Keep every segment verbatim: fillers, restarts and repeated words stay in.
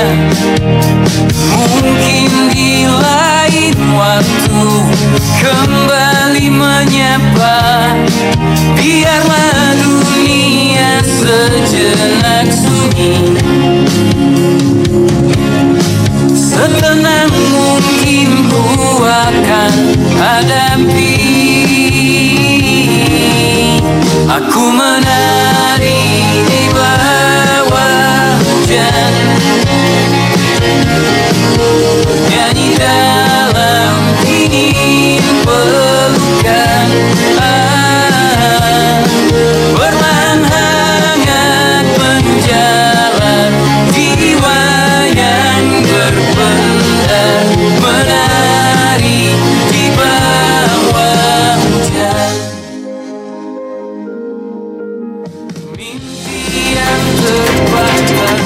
Mungkin di lain waktu kembali menyapa. Biarlah dunia sejenak sunyi, setenang mungkin ku akan hadapi. Aku menari di bawah hujan, nyanyi dalam dingin pelukan. Ah, perlahan hangat menjalar jiwa yang berpendar, menari di bawah hujan. Mimpi yang terpatahkan.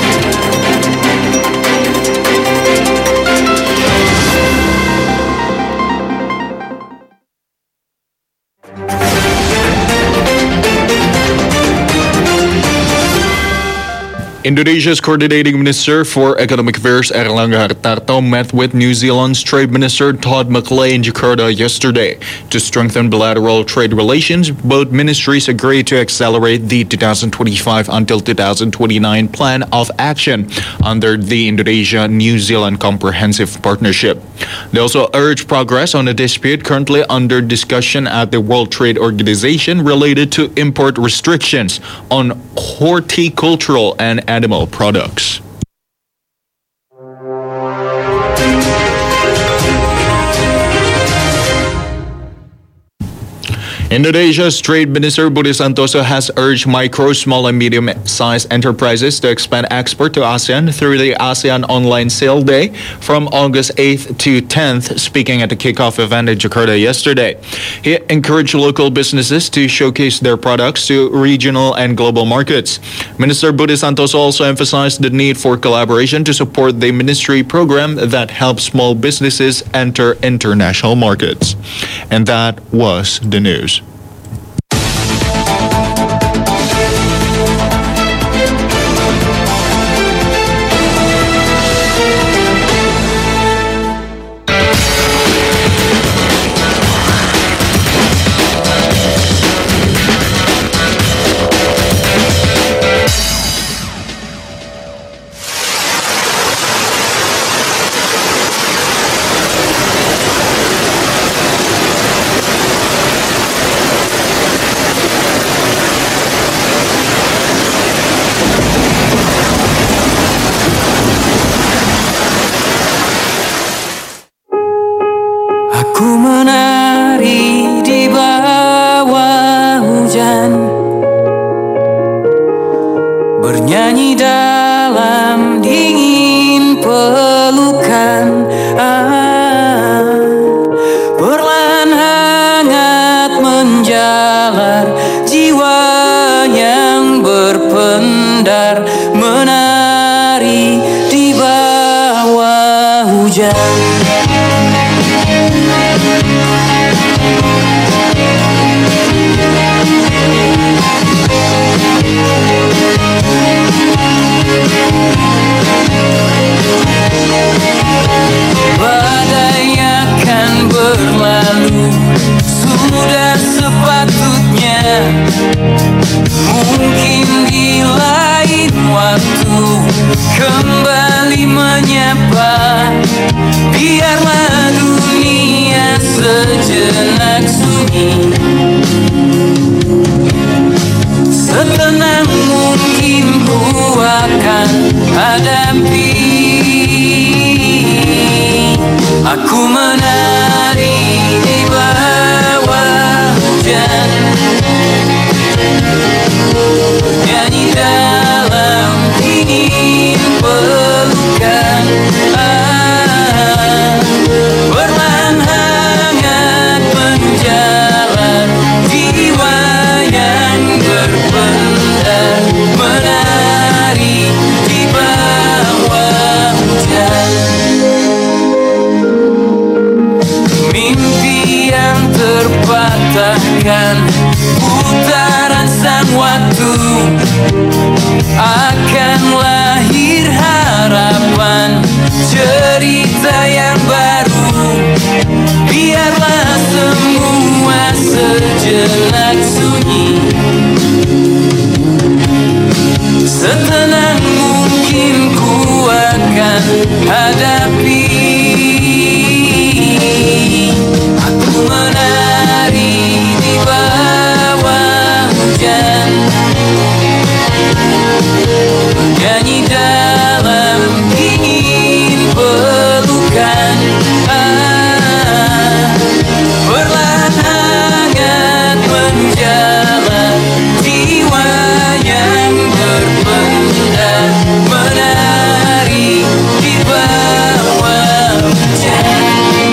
Indonesia's Coordinating Minister for Economic Affairs Airlangga Hartarto met with New Zealand's Trade Minister Todd McLay in Jakarta yesterday. To strengthen bilateral trade relations, both ministries agreed to accelerate the twenty twenty-five until twenty twenty-nine plan of action under the Indonesia-New Zealand Comprehensive Partnership. They also urged progress on a dispute currently under discussion at the World Trade Organization related to import restrictions on horticultural and animal products. Indonesia's Trade Minister Budi Santoso has urged micro, small, and medium-sized enterprises to expand export to ASEAN through the ASEAN Online Sale Day from August eighth to tenth, speaking at the kickoff event in Jakarta yesterday. He encouraged local businesses to showcase their products to regional and global markets. Minister Budi Santoso also emphasized the need for collaboration to support the ministry program that helps small businesses enter international markets. And that was the news. Aku menari di bawah hujan, bernyanyi dalam dingin pelukan. Ah, perlahan hangat menjalar jiwa yang berpendar, menari di bawah hujan. Badai akan berlalu, sudah sepatutnya. Mungkin di lain waktu kembali menyapa. Biarlah dunia sejenak sunyi, setenang mungkin ku akan hadapi. Aku menari di bawah hujan, nyanyi dalam dingin pelukan. Ah, perlahan hangat menjalar jiwa yang berpendar, menari di bawah hujan. Mimpi yang terpatahkan, putaran sang waktu, akan lahir harapan biarlah semua sejenak sunyi, setenang mungkin ku akan hadapi. Aku menari di bawah hujan, nyanyi dalam dingin pelukan. Ah, perlahan hangat menjalar jiwa yang berpendar, menari di bawah hujan.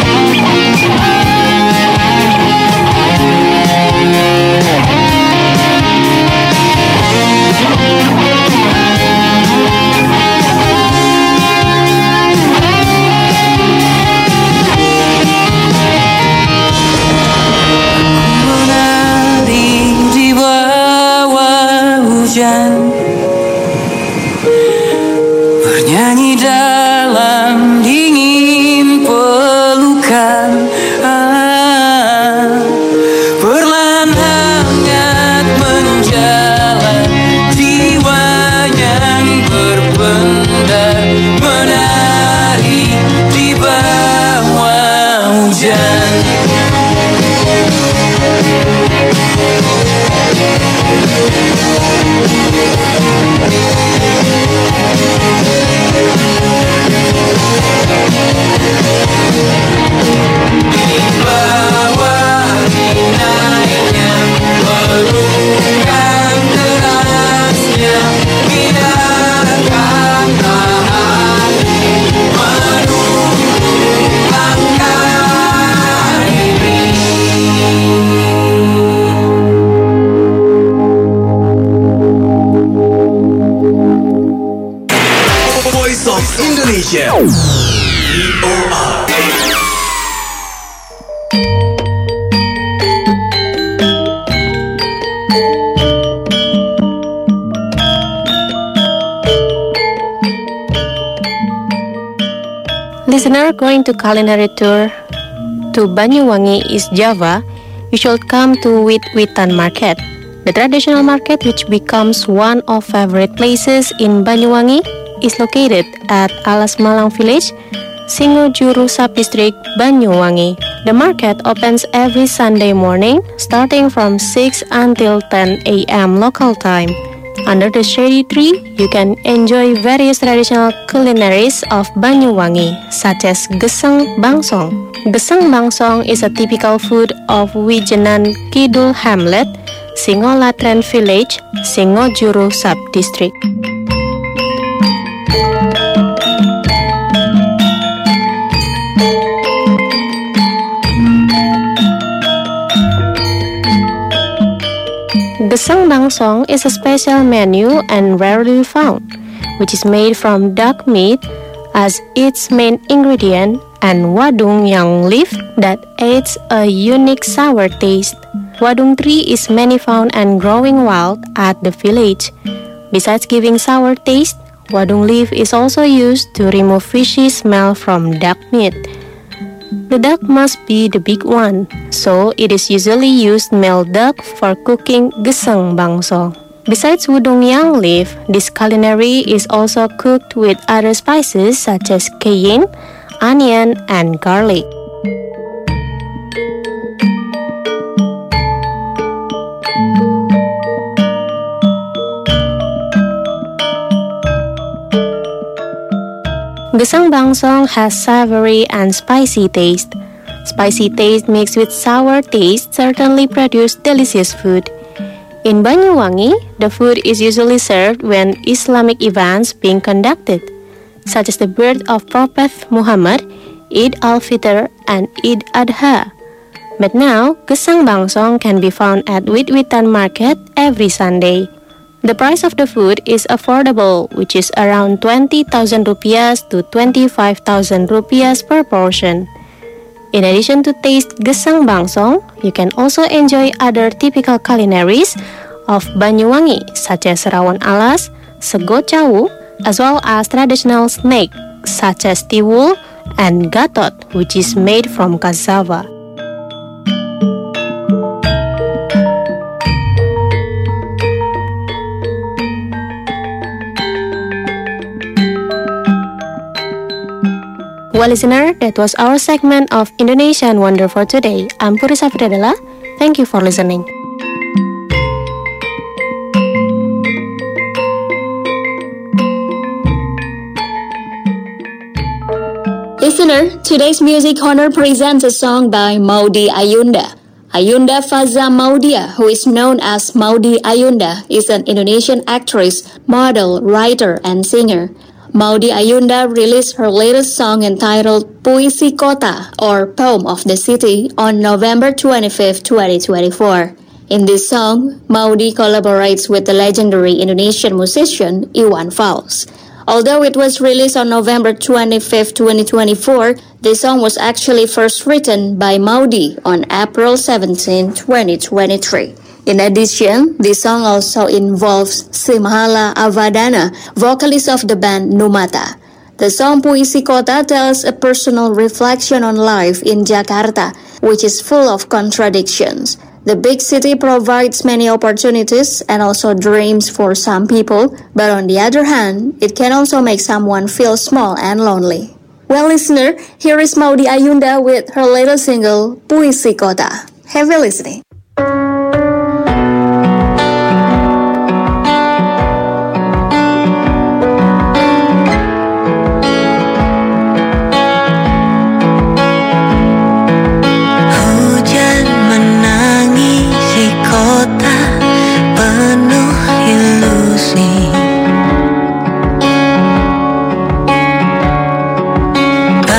Bernyanyi dalam dingin pelukan. Ah, perlahan hangat menjalar jiwa yang berpendar, menari di bawah hujan. Di bawah naiknya pelukan derasnya, biarkan hati menunggu langkah ini. Voice of Indonesia. V O R. Listener going to culinary tour to Banyuwangi, East Java, you should come to Wit Witan Market, the traditional market which becomes one of favorite places in Banyuwangi. Is located at Alas Malang Village, Singojuru Subdistrict, Banyuwangi. The market opens every Sunday morning, starting from six until ten a.m. local time. Under the shady tree, you can enjoy various traditional culinaries of Banyuwangi, such as gesang bangsong. Gesang bangsong is a typical food of Wijenan Kidul Hamlet, Singolatren Village, Singojuru Subdistrict. Gesang bangsong is a special menu and rarely found, which is made from duck meat as its main ingredient and wadung yang leaf that adds a unique sour taste. Wadung tree is many found and growing wild at the village. Besides giving sour taste, wadung leaf is also used to remove fishy smell from duck meat. The duck must be the big one, so it is usually used male duck for cooking gesang bangsong. Besides wadung yang leaf, this culinary is also cooked with other spices such as cayenne, onion, and garlic. Gesang bangsong has savory and spicy taste. Spicy taste mixed with sour taste certainly produce delicious food. In Banyuwangi, the food is usually served when Islamic events being conducted, such as the birth of Prophet Muhammad, Eid al-Fitr, and Eid Adha. But now, gesang bangsong can be found at Wit Witan Market every Sunday. The price of the food is affordable, which is around twenty thousand rupiahs to twenty-five thousand rupiahs per portion. In addition to taste gesang bangsong, you can also enjoy other typical culinaries of Banyuwangi, such as rawon alas, sego cawu, as well as traditional snack such as tiwul and gatot, which is made from cassava. Well, listener, that was our segment of Indonesian Wonder for today. I'm Purisa Fridadela. Thank you for listening. Listener, today's Music Corner presents a song by Maudy Ayunda. Ayunda Faza Maudia, who is known as Maudy Ayunda, is an Indonesian actress, model, writer, and singer. Maudy Ayunda released her latest song entitled Puisi Kota, or Poem of the City, on November twenty-fifth, twenty twenty-four. In this song, Maudy collaborates with the legendary Indonesian musician Iwan Fals. Although it was released on November twenty-fifth, twenty twenty-four, the song was actually first written by Maudy on April seventeenth, twenty twenty-three. In addition, the song also involves Simhala Avadana, vocalist of the band Numata. The song Puisi Kota tells a personal reflection on life in Jakarta, which is full of contradictions. The big city provides many opportunities and also dreams for some people, but on the other hand, it can also make someone feel small and lonely. Well, listener, here is Maudy Ayunda with her latest single, Puisi Kota. Have a listening.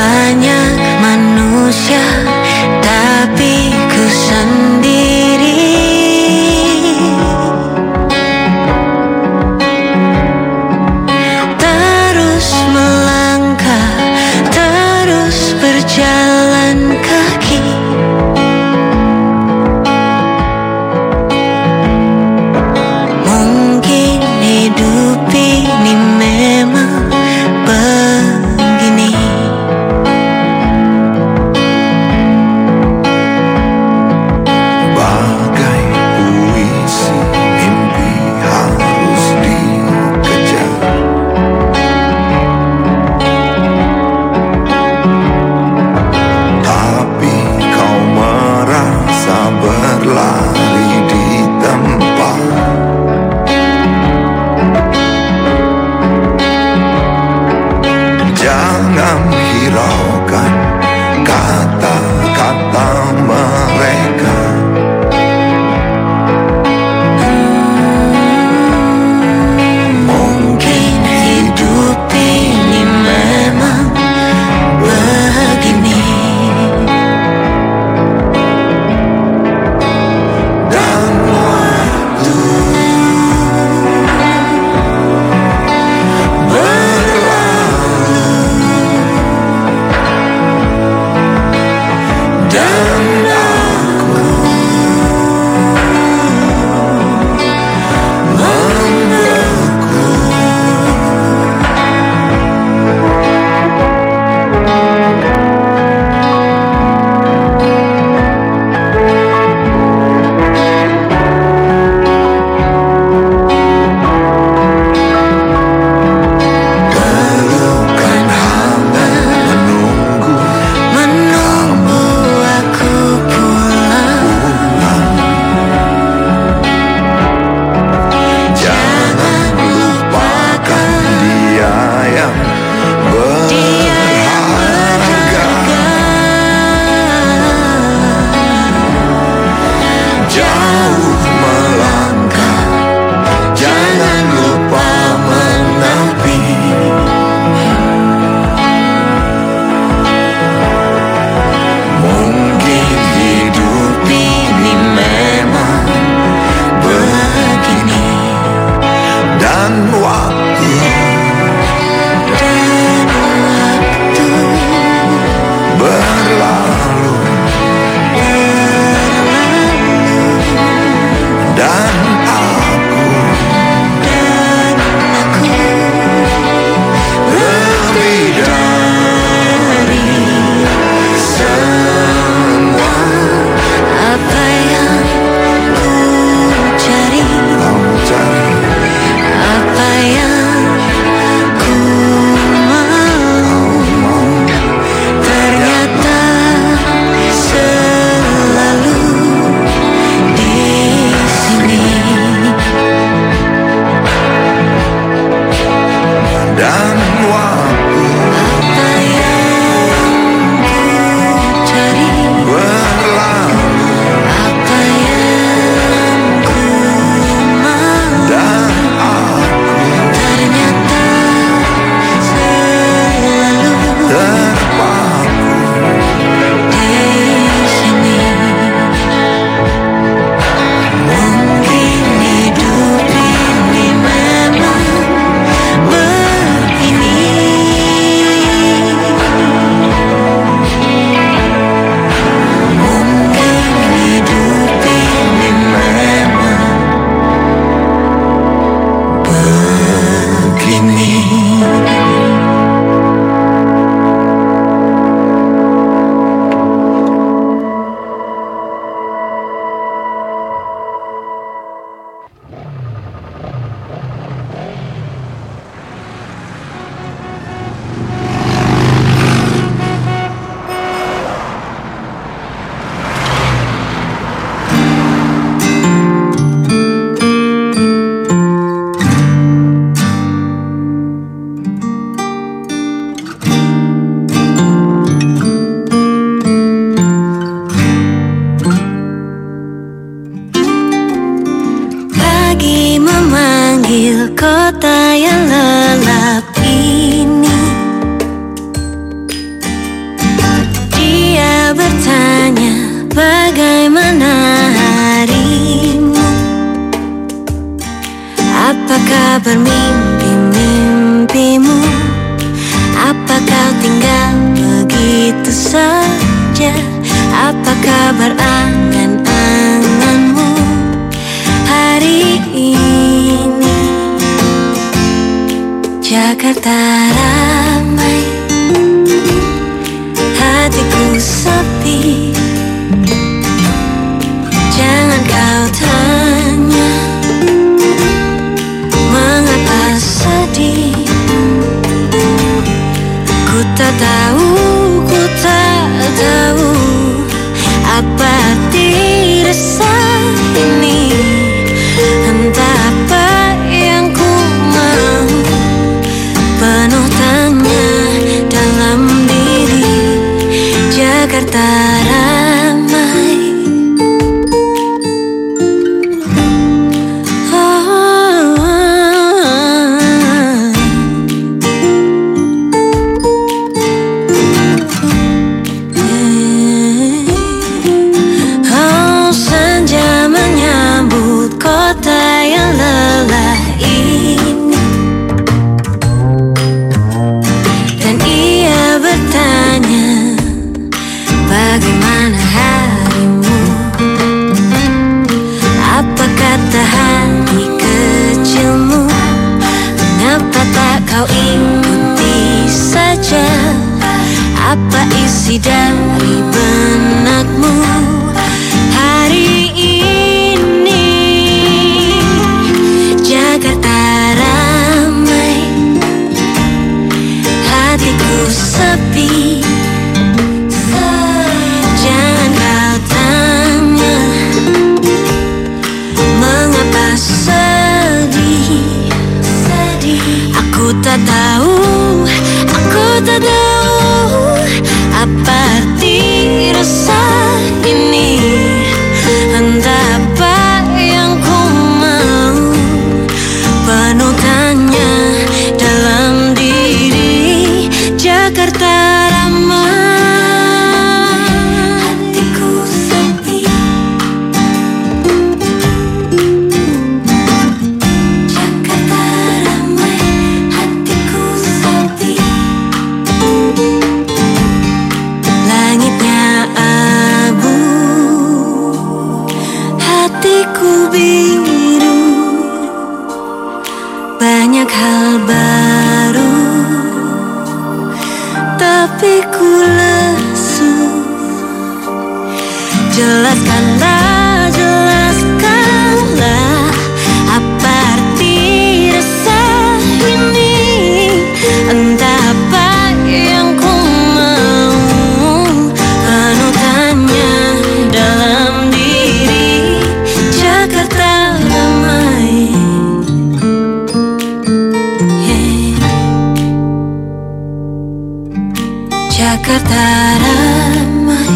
Banyak manusia, tapi ku sendiri. Bagaimana harimu? Apa kabar mimpi-mimpimu? Apa kau tinggal begitu saja? Apa kabar angan-anganmu hari ini? Jakarta ramai, hatiku sepi. Jangan kau tanya mengapa sedih. Ku tak tahu, ku tak tahu apa arti resah ini. Entah apa yang ku mau, penuh tanya dalam diri. Jakarta ramai. Bagaimana harimu? Apa kata hati kecilmu? Mengapa tak kau ikuti saja? Apa isi dari benakmu hari ini? Jakarta ramai, hatiku sepi. Aku tak tahu, aku tak tahu apa arti resah ini. Entah apa yang ku mau, penuh tanya dalam diri. Jakarta ramai, hatiku sepi. Jakarta ramai, hatiku sepi. Langitnya abu, hatiku biru. Banyak hal baru, tapi ku lesu. Jelaskanlah, jelaskanlah apa arti resah ini. Entah apa yang ku mau, penuh tanya dalam diri. Jakarta ramai, yeah. Jakarta ramai.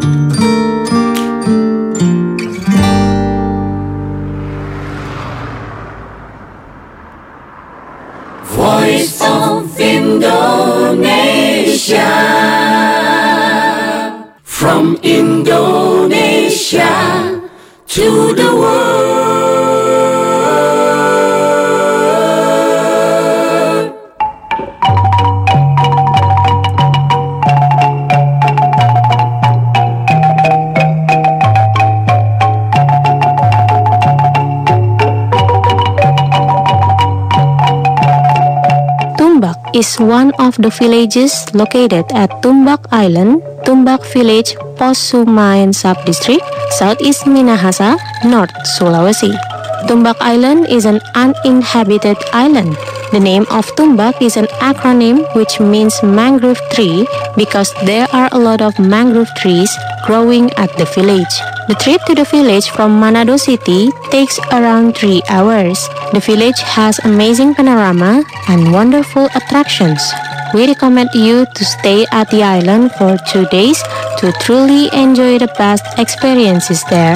Voice of Indonesia. From Indonesia to the world. Tumbak is one of the villages located at Tumbak Island, Tumbak Village, Posumaen Subdistrict, Southeast Minahasa, North Sulawesi. Tumbak Island is an uninhabited island. The name of Tumbak is an acronym which means mangrove tree because there are a lot of mangrove trees growing at the village. The trip to the village from Manado City takes around three hours. The village has amazing panorama and wonderful attractions. We recommend you to stay at the island for two days to truly enjoy the best experiences there.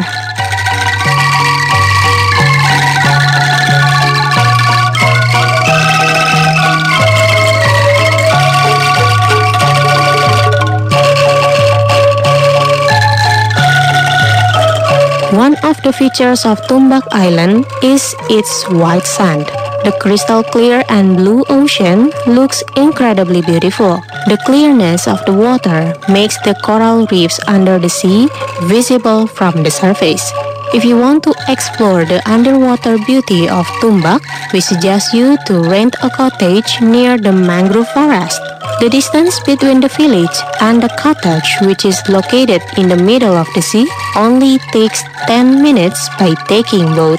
One of the features of Tumbak Island is its white sand. The crystal clear and blue ocean looks incredibly beautiful. The clearness of the water makes the coral reefs under the sea visible from the surface. If you want to explore the underwater beauty of Tumbak, we suggest you to rent a cottage near the mangrove forest. The distance between the village and the cottage, which is located in the middle of the sea, only takes ten minutes by taking boat.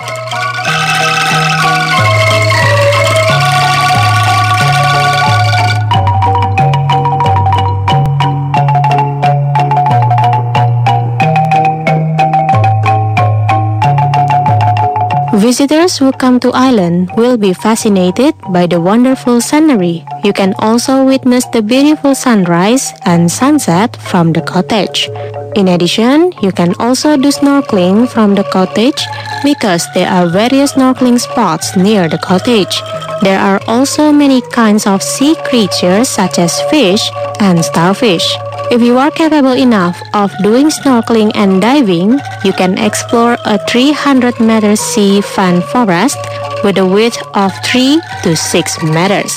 Visitors who come to island will be fascinated by the wonderful scenery. You can also witness the beautiful sunrise and sunset from the cottage. In addition, you can also do snorkeling from the cottage because there are various snorkeling spots near the cottage. There are also many kinds of sea creatures such as fish and starfish. If you are capable enough of doing snorkeling and diving, you can explore a three hundred meter sea fan forest with a width of three to six meters.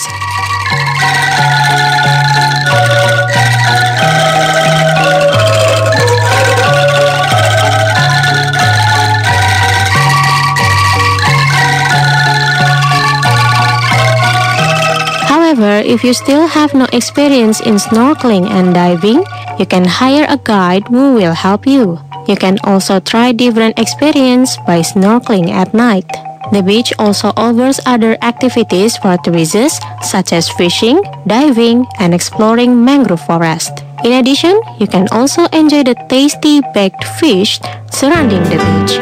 However, if you still have no experience in snorkeling and diving, you can hire a guide who will help you. You can also try different experience by snorkeling at night. The beach also offers other activities for tourists such as fishing, diving, and exploring mangrove forest. In addition, you can also enjoy the tasty baked fish surrounding the beach.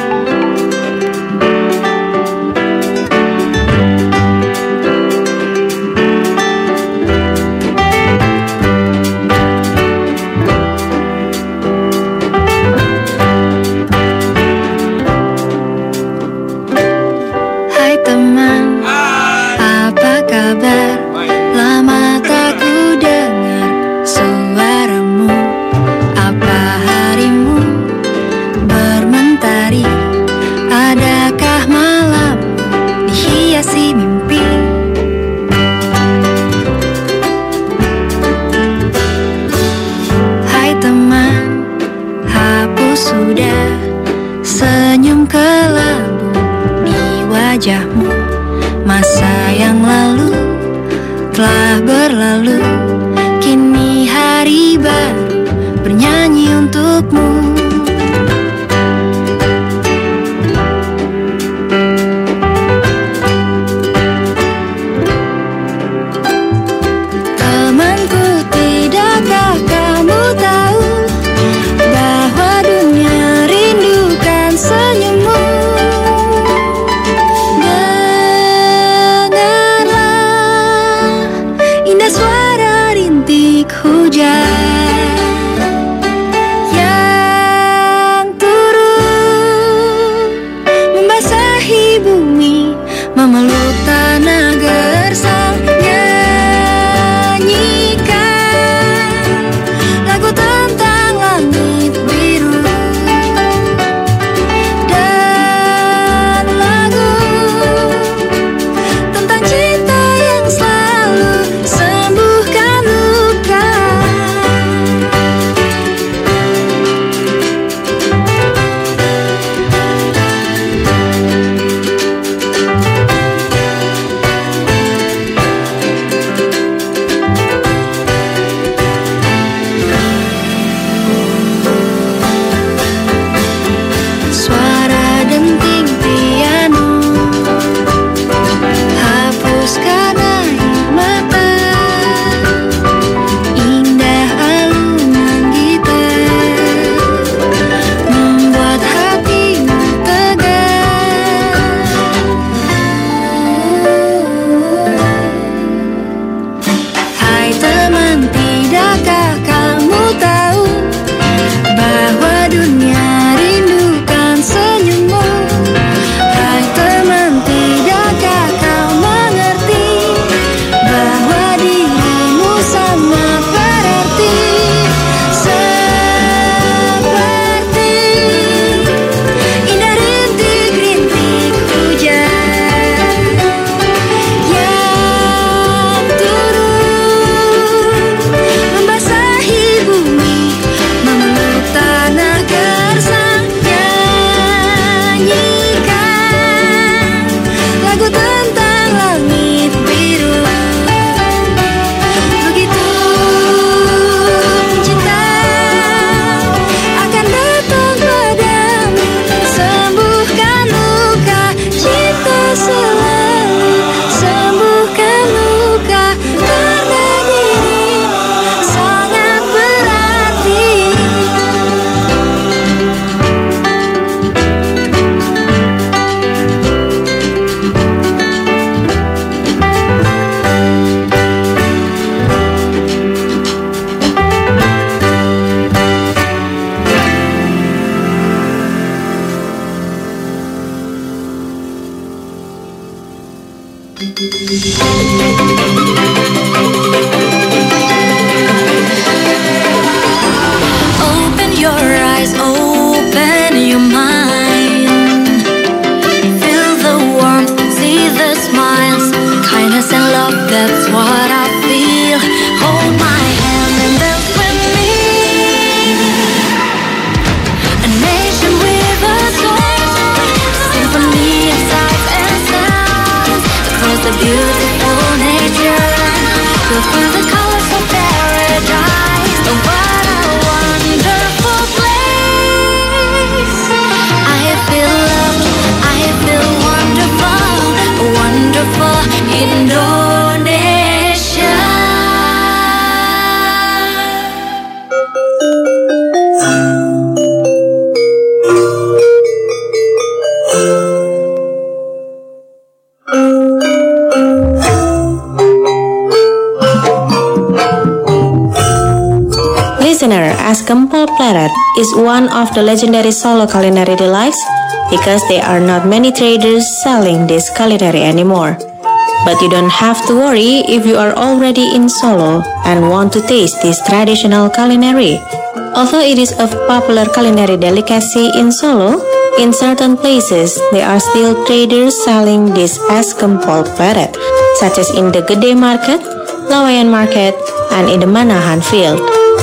Masa yang lalu telah berlalu, kini hari baru bernyanyi untukmu. Temanku, tidakkah kamu tahu bahwa dunia rindukan senyummu? Suara rintik hujan yang Open your eyes, open your mind. Feel the warmth, see the smiles, kindness and love, that's what I feel. Hold my hand and dance with me. A nation with a soul, symphony of sights and sounds, across the beautiful nature. You'll feel the colors of paradise. Oh, what a wonderful place. I feel loved, I feel wonderful, wonderful Indonesia. Listener, as Gempol Pleret is one of the legendary Solo culinary delights because there are not many traders selling this culinary anymore. But you don't have to worry if you are already in Solo and want to taste this traditional culinary. Although it is a popular culinary delicacy in Solo, in certain places there are still traders selling this as Gempol Pleret, such as in the Gede Market, Lawayan Market, and in the Manahan Field.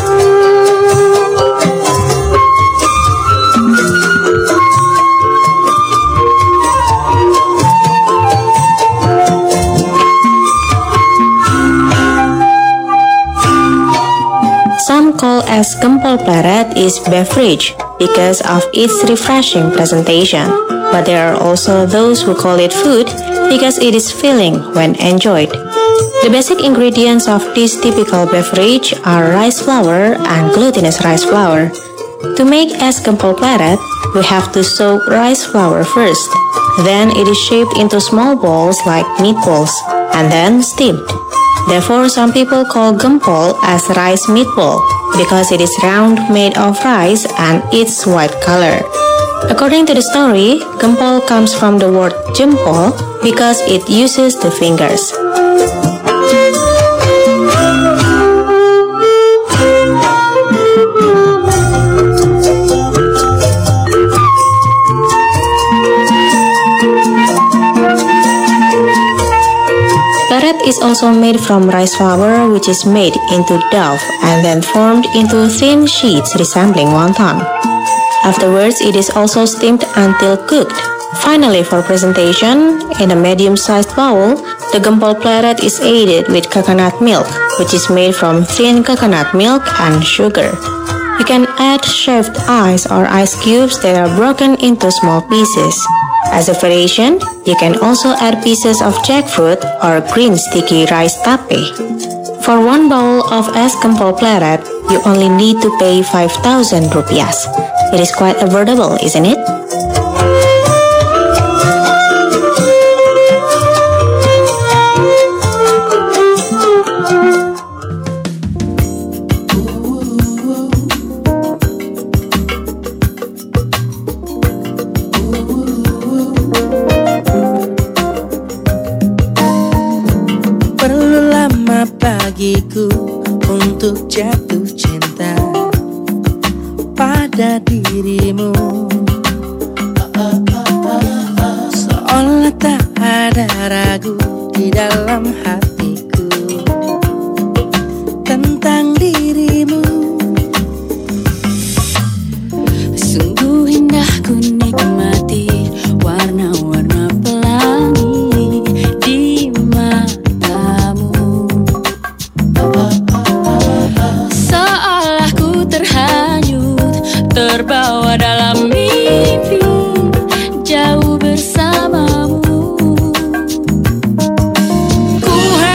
Some call as Gempol Pleret is beverage because of its refreshing presentation, but there are also those who call it food because it is filling when enjoyed. The basic ingredients of this typical beverage are rice flour and glutinous rice flour. To make es Gempol Pleret, we have to soak rice flour first. Then it is shaped into small balls like meatballs and then steamed. Therefore, some people call gempol as rice meatball because it is round, made of rice, and its white color. According to the story, gempol comes from the word jempol because it uses the fingers. Pleret is also made from rice flour, which is made into dough and then formed into thin sheets resembling wonton. Afterwards, it is also steamed until cooked. Finally, for presentation, in a medium-sized bowl, the Gempol Pleret is aided with coconut milk, which is made from thin coconut milk and sugar. You can add shaved ice or ice cubes that are broken into small pieces. As a variation, you can also add pieces of jackfruit or green sticky rice tape. For one bowl of es Gempol Pleret, you only need to pay five thousand rupiahs. It is quite affordable, isn't it? Bagiku untuk jatuh cinta pada dirimu, seolah tak ada ragu di dalam hatiku tentang dirimu. Sungguh indah ku nikmati warna-warna pelangi di matamu. Seolah ku terhanyut, terbawa dalam mimpi, jauh bersamamu. Ku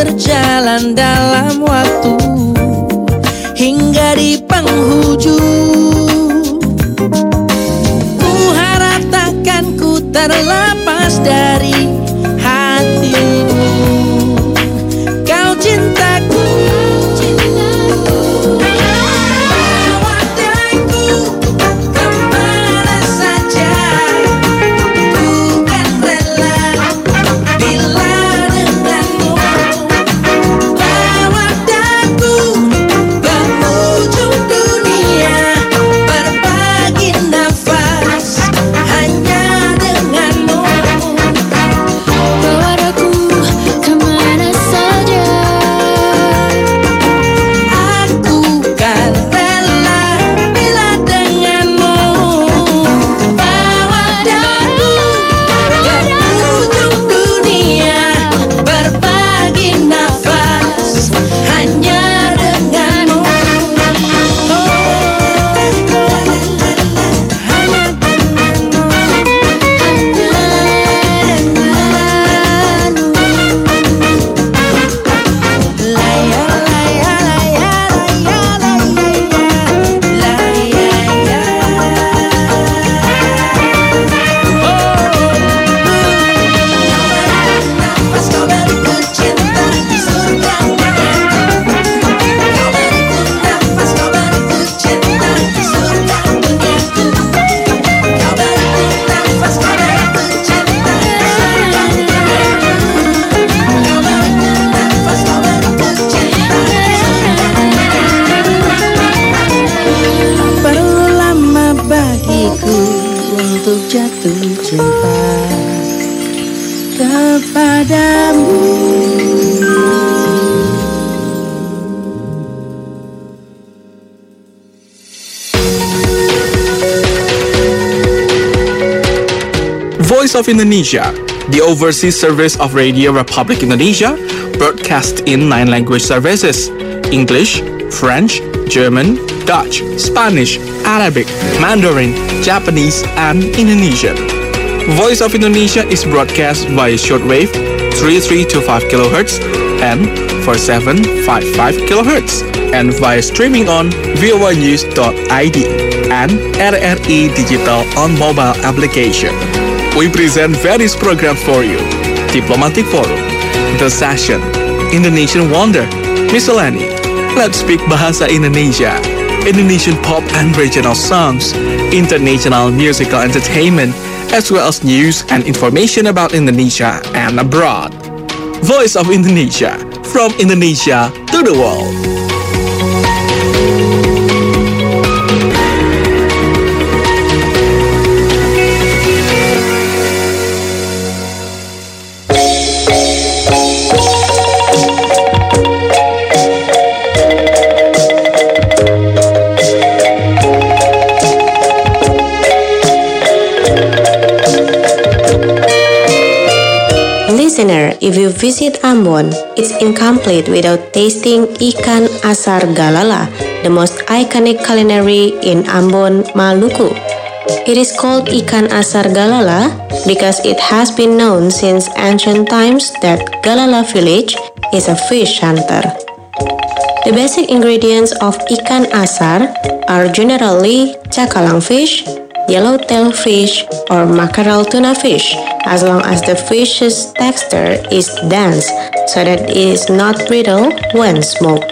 berjalan dalam waktu hingga di penghujung. Ku harap takkan ku terlepas dari hatimu. Kau cintaku, bawa daku kemana saja. Ku kan rela bila denganmu. Bawa daku ke ujung dunia, berbagi nafas hanya denganmu. Bawa aku kemana saja. Aku kan rela bila denganmu. Bawa daku ke ujung dunia, berbagi nafas hanya denganmu. Hanya Kau beriku cinta di surga duniaku. Kau beriku nafas, kau beriku cinta di surga duniaku. Kau beriku nafas, kau beriku cinta di surga duniaku. Kau beriku nafas, kau beriku cinta di surga duniaku. Tak perlu lama bagiku untuk jatuh cinta kepadamu. Voice of Indonesia, the overseas service of Radio Republic Indonesia, broadcast in nine language services: English, French, German, Dutch, Spanish, Arabic, Mandarin, Japanese, and Indonesian. Voice of Indonesia is broadcast via shortwave three three two five kilohertz and four seven five five kilohertz, and via streaming on voa news dot i d and R R I Digital on mobile application. We present various programs for you: Diplomatic Forum, The Session, Indonesian Wonder, Miscellany, Let's Speak Bahasa Indonesia, Indonesian pop and regional songs, international musical entertainment, as well as news and information about Indonesia and abroad. Voice of Indonesia, from Indonesia to the world. Listener, if you visit Ambon, it's incomplete without tasting ikan asar galala, the most iconic culinary in Ambon, Maluku. It is called ikan asar galala because it has been known since ancient times that Galala village is a fish hunter. The basic ingredients of ikan asar are generally cakalang fish, yellowtail fish, or mackerel tuna fish, as long as the fish's texture is dense so that it is not brittle when smoked.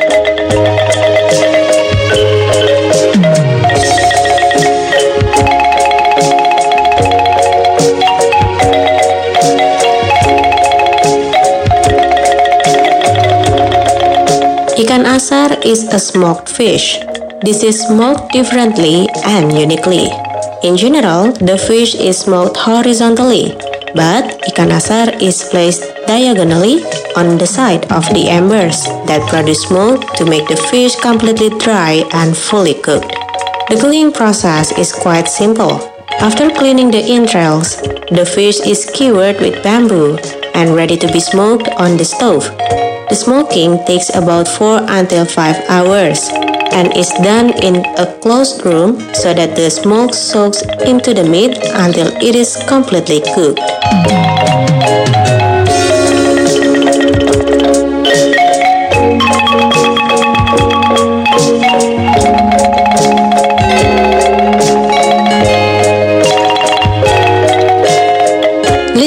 Ikan asar is a smoked fish. This is smoked differently and uniquely. In general, the fish is smoked horizontally, but ikan asar is placed diagonally on the side of the embers that produce smoke to make the fish completely dry and fully cooked. The cooking process is quite simple. After cleaning the entrails, the fish is skewered with bamboo and ready to be smoked on the stove. The smoking takes about four until five hours and is done in a closed room so that the smoke soaks into the meat until it is completely cooked.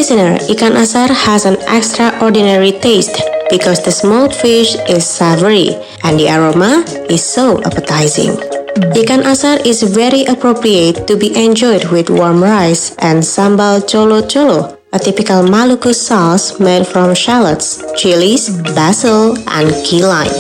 Listener, ikan asar has an extraordinary taste because the smoked fish is savory and the aroma is so appetizing. Ikan asar is very appropriate to be enjoyed with warm rice and sambal colo-colo, a typical Maluku sauce made from shallots, chilies, basil, and key lime.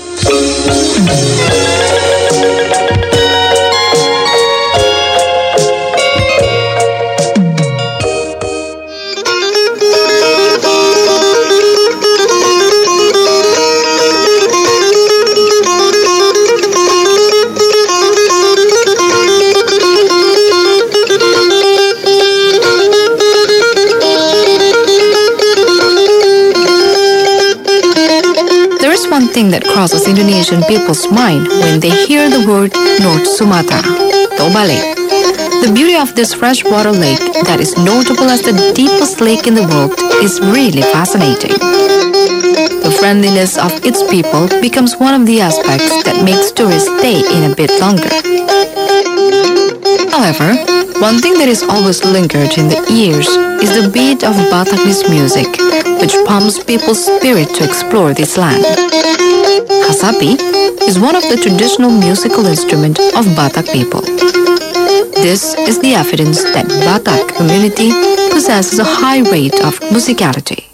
One thing that crosses Indonesian people's mind when they hear the word North Sumatra, Toba Lake. The beauty of this freshwater lake that is notable as the deepest lake in the world is really fascinating. The friendliness of its people becomes one of the aspects that makes tourists stay in a bit longer. However, one thing that is always lingered in the ears is the beat of Batakese music, which pumps people's spirit to explore this land. Hasapi is one of the traditional musical instruments of Batak people. This is the evidence that Batak community possesses a high rate of musicality.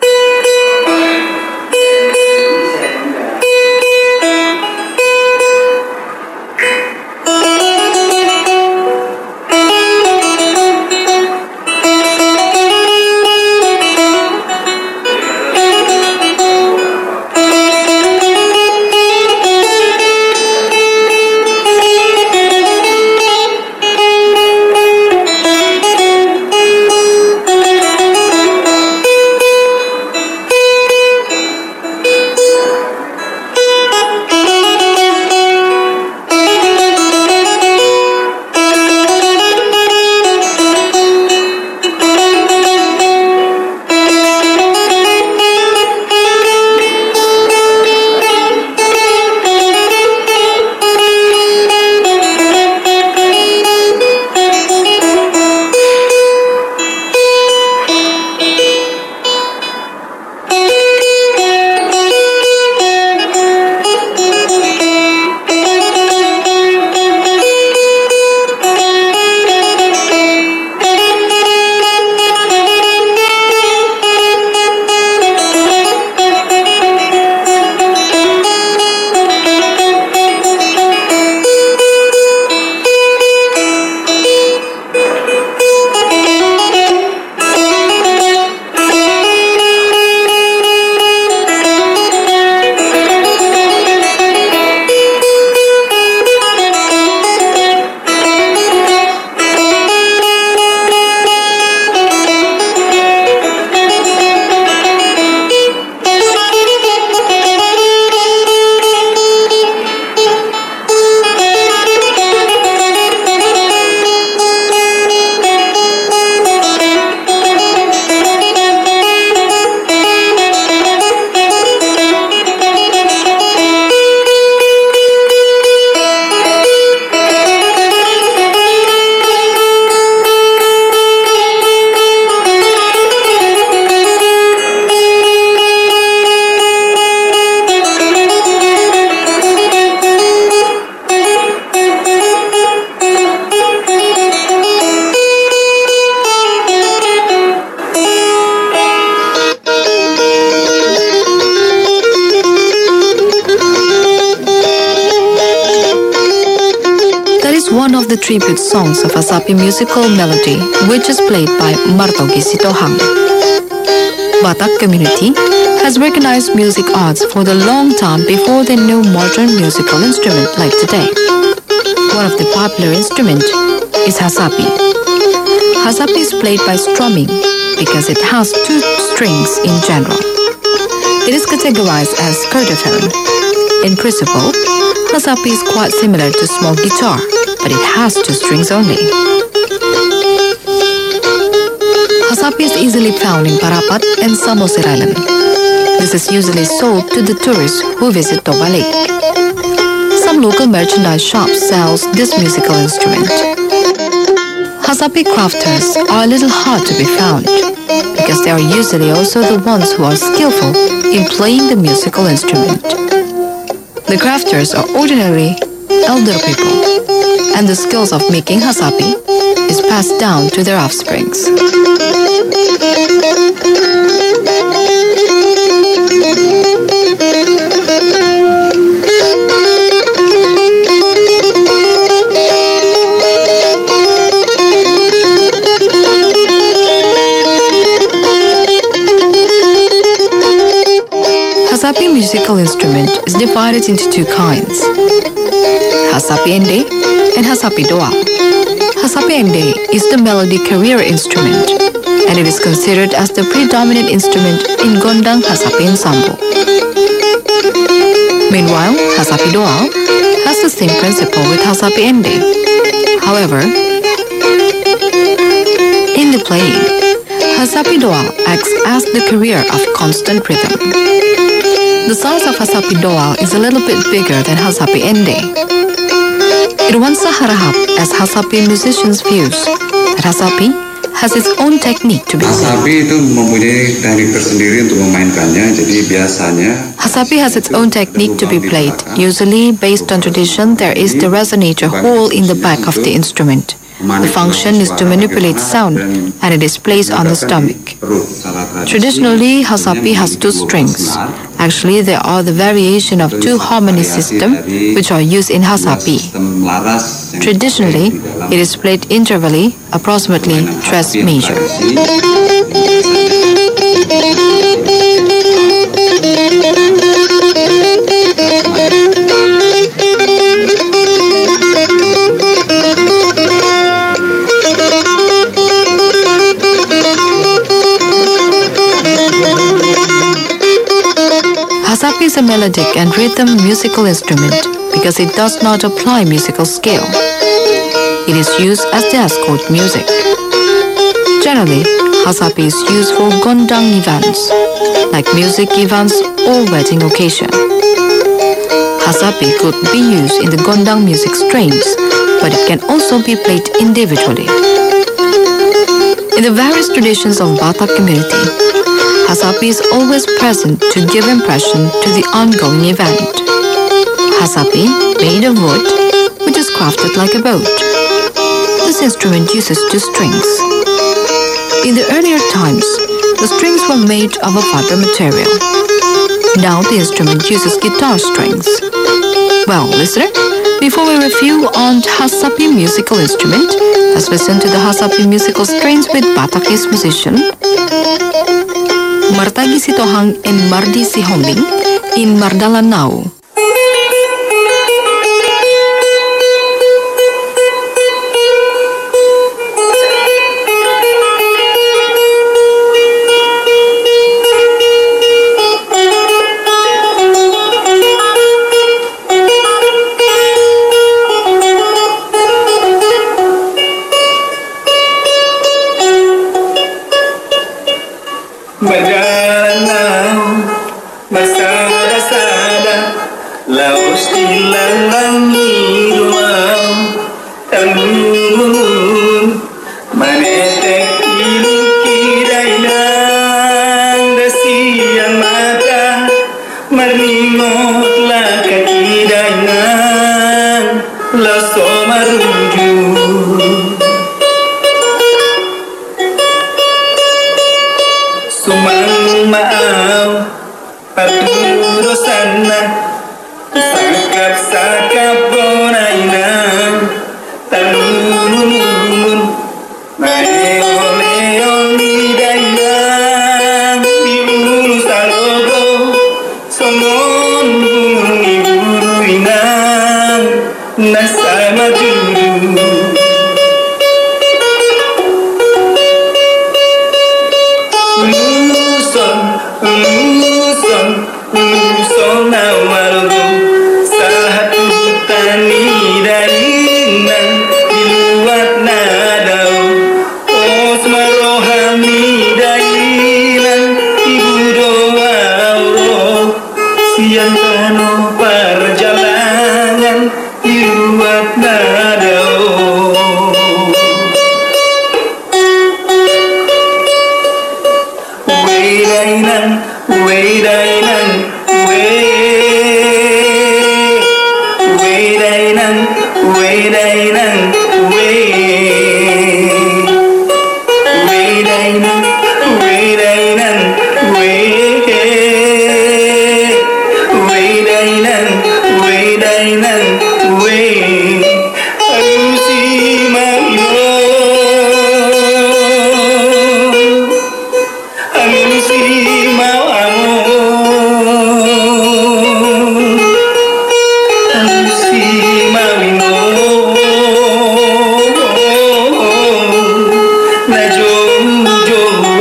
The tribute songs of Hasapi musical melody, which is played by Martogi Sitohang. Batak community has recognized music arts for the long time before they knew modern musical instrument like today. One of the popular instrument is Hasapi. Hasapi is played by strumming because it has two strings in general. It is categorized as curdophone. In principle, Hasapi is quite similar to small guitar, but it has two strings only. Hasapi is easily found in Parapat and Samosir Island. This is usually sold to the tourists who visit Toba Lake. Some local merchandise shops sells this musical instrument. Hasapi crafters are a little hard to be found because they are usually also the ones who are skillful in playing the musical instrument. The crafters are ordinarily elder people, and the skills of making hasapi is passed down to their offsprings. Hasapi musical instrument is divided into two kinds, Hasapi Ende and Hasapi Doa. Hasapi Ende is the melody carrier instrument, and it is considered as the predominant instrument in Gondang Hasapi ensemble. Meanwhile, Hasapi Doa has the same principle with Hasapi Ende. However, in the playing, Hasapi Doa acts as the carrier of constant rhythm. The size of Hasapi Doa is a little bit bigger than Hasapi Ende. It wants a harahap as Hasapi musicians' views that Hasapi has its own technique to be played. Hasapi itu mempunyai teknik tersendiri untuk memainkannya. Jadi biasanya Hasapi has its own technique to be played. Usually, based on tradition, there is the resonator hole in the back of the instrument. The function is to manipulate sound, and it is placed on the stomach. Traditionally, Hasapi has two strings. Actually, there are the variation of two harmony system which are used in Hasapi. Traditionally, it is played intervally, approximately tres measure. Hasapi is a melodic and rhythm musical instrument because it does not apply musical scale. It is used as the escort music. Generally, Hasapi is used for gondang events, like music events or wedding occasion. Hasapi could be used in the gondang music strains, but it can also be played individually. In the various traditions of Batak community, Hasapi is always present to give impression to the ongoing event. Hasapi, made of wood, which is crafted like a boat. This instrument uses two strings. In the earlier times, the strings were made of a fiber material. Now the instrument uses guitar strings. Well, listener, before we review on Hasapi musical instrument, let's listen to the Hasapi musical strains with Batakese musician Martagi Sitohang and Mardi Sihombing in Mardalanau. Luson, luson na malugo sa hatutan ni nang, way day nang, way, way day nang, way day nang, way, way day nang, way day nang, way, way day nang, way day nang, way. Ayu si Mario, ayu si Mau Amo, ayu si Mawino, na jojo.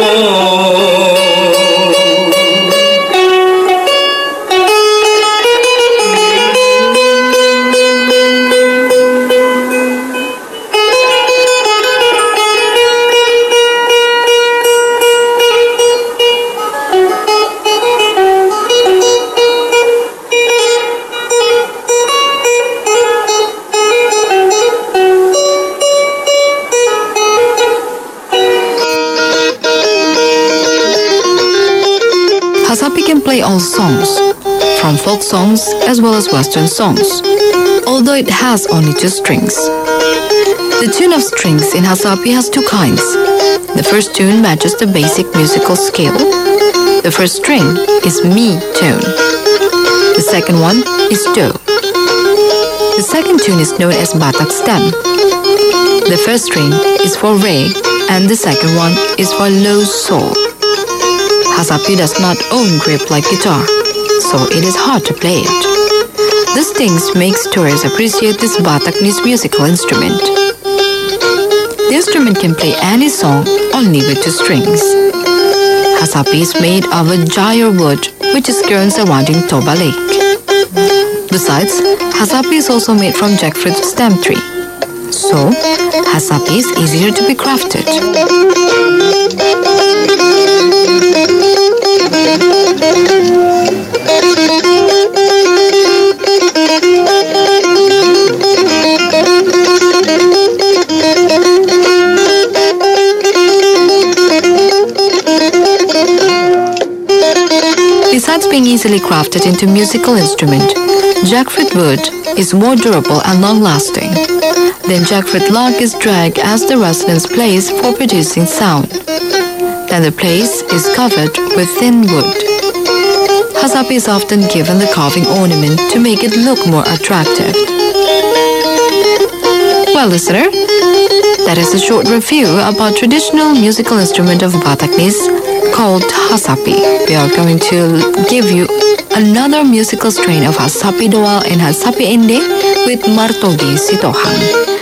Hasapi can play all songs, from folk songs as well as Western songs, although it has only two strings. The tune of strings in Hasapi has two kinds. The first tune matches the basic musical scale. The first string is Mi tone. The second one is Do. The second tune is known as Batak stem. The first string is for Re and the second one is for Low Sol. Hasapi does not own grip like guitar, so it is hard to play it. These things makes tourists appreciate this Bataknese musical instrument. The instrument can play any song only with two strings. Hasapi is made of a jayur wood which is grown surrounding Toba Lake. Besides, Hasapi is also made from jackfruit stem tree. So, Hasapi is easier to be crafted. Besides being easily crafted into musical instrument, jackfruit wood is more durable and long-lasting. Then jackfruit log is dragged as the residents place for producing sound. Then the place is covered with thin wood. Hasapi is often given the carving ornament to make it look more attractive. Well, listener, that is a short review about traditional musical instrument of Bataknese called Hasapi. We are going to give you another musical strain of Hasapi Doal and Hasapi Ende with Martogi Sitohang.